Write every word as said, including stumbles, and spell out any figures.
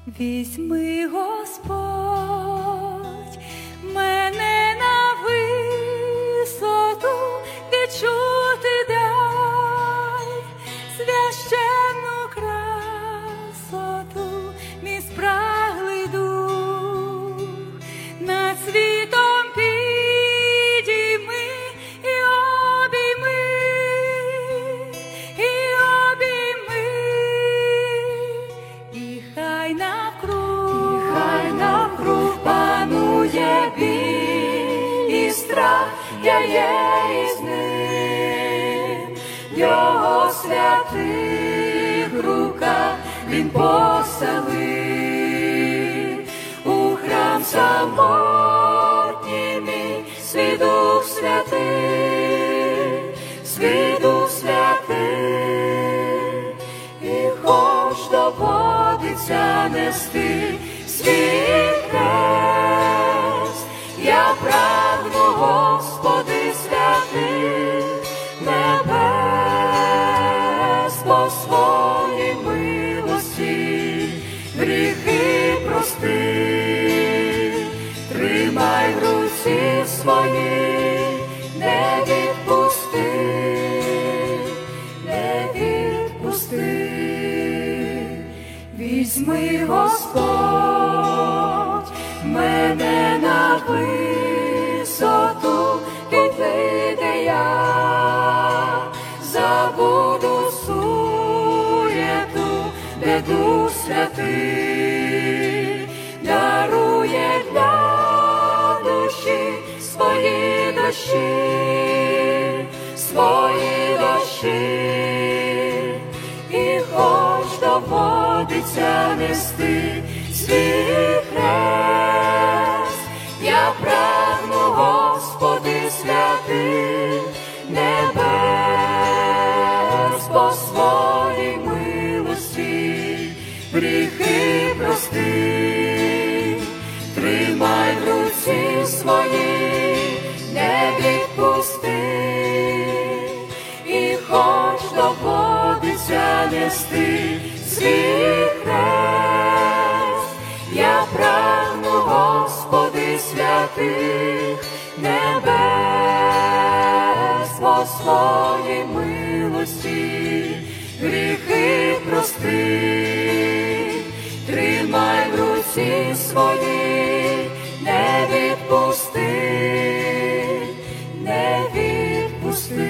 Візьми, Господь, мене на висоту, відчути дай священну красоту, мій спраглий дух над світом підійми і обійми, і обійми, і хай навкруг, і хай навкруг панує біль і страх, я є із ним, в його святих руках він поселив, у храм самотній мій свій Дух Святий, свій Дух Святий, і хоч доводиться нести свій хрест, я прагну, Господи, святих небес, по своїй милості гріхи прости, тримай в руці своїй, не відпусти, не відпусти. Візьми, Господь, мене на висоту, підведи, я забуду суєту, де Дух Святий дарує для душі свої дощі, свої дощі. І хоч доводиться нести свій хрест, я прагну, Господи, святих небес, по своїй милості гріхи прости, тримай в руці своїй, не відпусти, і хоч доводиться нести свій хрест, я прагну, Господи, святих небес, по своїй милості гріхи прости, тримай в руці своїй, не відпусти, не відпусти.